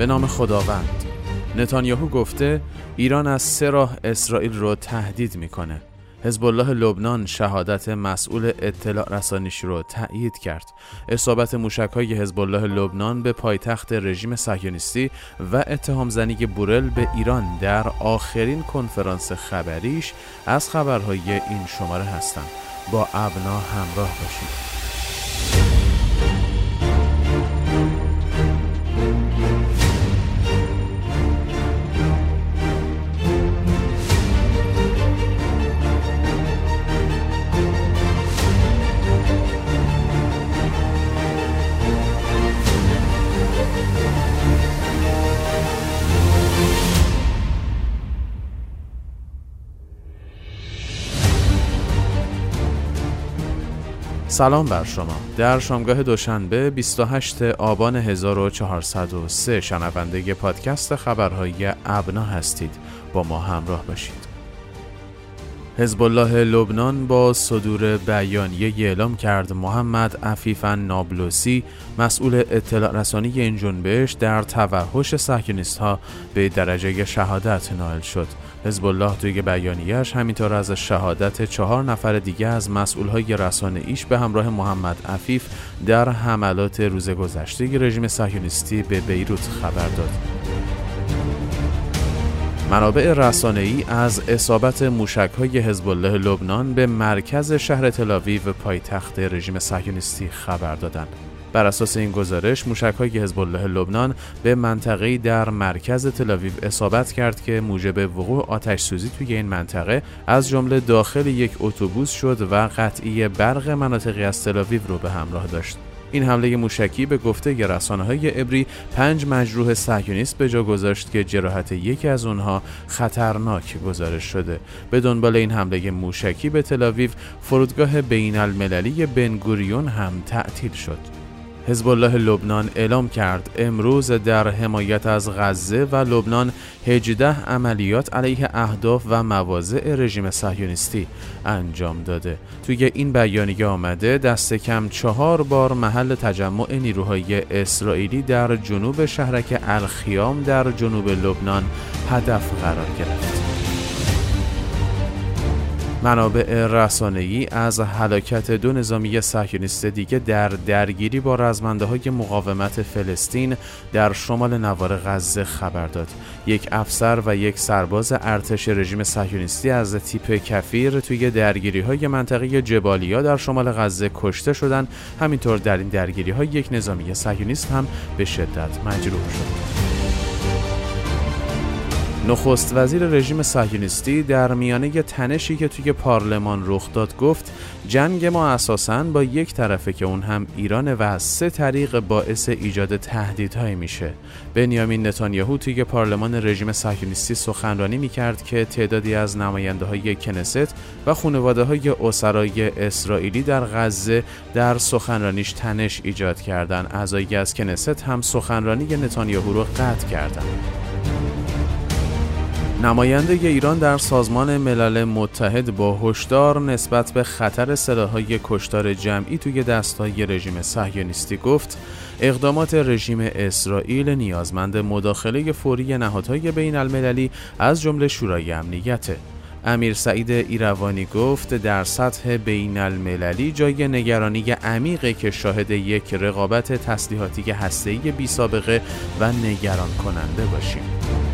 به نام خداوند. نتانیاهو گفته ایران از 3 راه اسرائیل رو تهدید میکنه. حزب الله لبنان شهادت مسئول اطلاع رسانیش رو تأیید کرد. اصابت موشک‌های حزب الله لبنان به پایتخت رژیم صهیونیستی و اتهام زنی بورل به ایران در آخرین کنفرانس خبریش از خبرهای این شماره هستند. با ابنا همراه باشید. سلام بر شما. در شامگاه دوشنبه 28 آبان 1403 شنونده پادکست خبرهای ابنا هستید. با ما همراه باشید. حزب الله لبنان با صدور بیانیه اعلام کرد محمد عفیف نابلسی مسئول اطلاع رسانی این جنبش در توحش صهیونیست‌ها به درجه شهادت نائل شد. حزب الله توی بیانیه‌اش همینطور از شهادت 4 نفر دیگه از مسئولهای رسانه‌ایش به همراه محمد عفیف در حملات روز گذشته رژیم صهیونیستی به بیروت خبر داد. منابع رسانه‌ای از اصابت موشک‌های حزب الله لبنان به مرکز شهر تل‌آویو پایتخت رژیم صهیونیستی خبر دادند. بر اساس این گزارش موشک‌های حزب الله لبنان به منطقه‌ای در مرکز تل‌آویو اصابت کرد که موجب وقوع آتش‌سوزی توی این منطقه از جمله داخل یک اتوبوس شد و قطعی برق مناطقی از تل‌آویو رو به همراه داشت. این حمله موشکی به گفته رسانه‌های عبری 5 مجروح صهیونیست به جا گذاشت که جراحت یکی از اونها خطرناک گزارش شده. به دنبال این حمله موشکی به تل‌آویو فرودگاه بین‌المللی بن‌گوریون هم تعطیل شد. حزب الله لبنان اعلام کرد امروز در حمایت از غزه و لبنان 18 عملیات علیه اهداف و مواضع رژیم صهیونیستی انجام داده. توی این بیانیه آمده دست کم 4 بار محل تجمع نیروهای اسرائیلی در جنوب شهرک الخیام در جنوب لبنان هدف قرار گرفت. منابع رسانه‌ای از هلاکت 2 نظامی صهیونیست دیگه در درگیری با رزمنده‌های مقاومت فلسطین در شمال نوار غزه خبر داد. یک افسر و یک سرباز ارتش رژیم صهیونیستی از تیپ کفیر توی درگیری‌های منطقه جبالیا در شمال غزه کشته شدند. همینطور در این درگیری‌ها یک نظامی صهیونیست هم به شدت مجروح شد. نخست وزیر رژیم صهیونیستی در میانه تنشی که توی پارلمان رخ داد گفت جنگ ما اساساً با یک طرفه که اون هم ایرانه و از 3 طریق باعث ایجاد تهدیدهای میشه. بنیامین نتانیاهو توی پارلمان رژیم صهیونیستی سخنرانی میکرد که تعدادی از نماینده‌های کنست و خانواده‌های اسرای اسرائیلی در غزه در سخنرانیش تنش ایجاد کردند. اعضایی از کنست هم سخنرانی نتانیاهو رو قطع کردند. نماینده ایران در سازمان ملل متحد با هشدار نسبت به خطر سلاح‌های کشتار جمعی توی دست‌های رژیم صهیونیستی گفت اقدامات رژیم اسرائیل نیازمند مداخله فوری نهادهای بین‌المللی از جمله شورای امنیت. امیر سعید ایروانی گفت در سطح بین‌المللی جای نگرانی عمیقی که شاهد یک رقابت تسلیحاتی هسته‌ای بی‌سابقه و نگران کننده باشیم.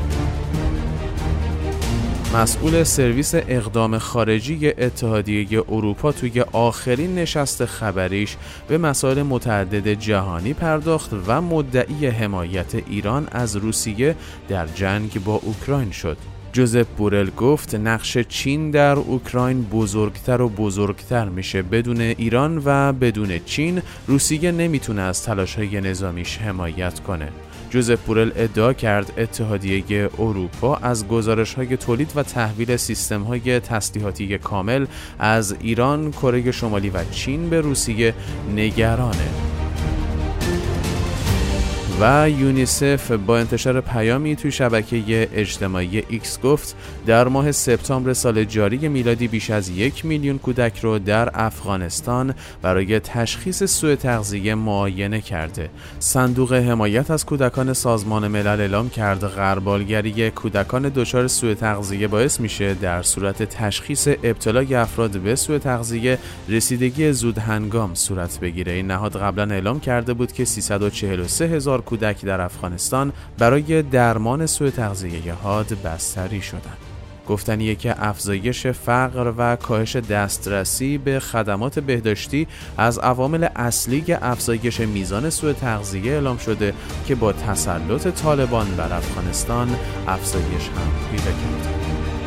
مسئول سرویس اقدام خارجی اتحادیه اروپا توی آخرین نشست خبریش به مسائل متعدد جهانی پرداخت و مدعی حمایت ایران از روسیه در جنگ با اوکراین شد. جوزپ بورل گفت نقش چین در اوکراین بزرگتر و بزرگتر میشه. بدون ایران و بدون چین روسیه نمیتونه از تلاش‌های نظامیش حمایت کنه. جوزپ بورل ادعا کرد اتحادیه اروپا از گزارش‌های تولید و تحویل سیستم‌های تسلیحاتی کامل از ایران، کره شمالی و چین به روسیه نگرانه. و یونیسف با انتشار پیامی توی شبکه اجتماعی ایکس گفت در ماه سپتامبر سال جاری میلادی بیش از 1 میلیون کودک رو در افغانستان برای تشخیص سوء تغذیه معاینه کرده. صندوق حمایت از کودکان سازمان ملل اعلام کرد غربالگری کودکان دچار سوء تغذیه باعث میشه در صورت تشخیص ابتلای افراد به سوء تغذیه رسیدگی زود هنگام صورت بگیره. این نهاد قبلا اعلام کرده بود که 343,000 کودک در افغانستان برای درمان سوء تغذیه حاد بستری شدند. گفتنیه که افزایش فقر و کاهش دسترسی به خدمات بهداشتی از عوامل اصلی افزایش میزان سوء تغذیه اعلام شده که با تسلط طالبان بر افغانستان افزایش هم پیدا کرده.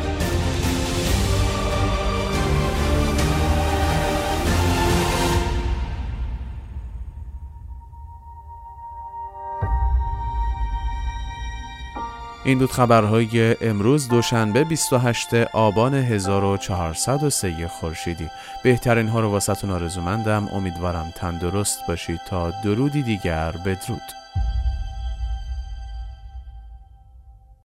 این بود خبرهای امروز دوشنبه 28 آبان 1403 خورشیدی. بهترین ها رو واسهتون آرزومندم. امیدوارم تندرست باشید تا درودی دیگر. بدرود.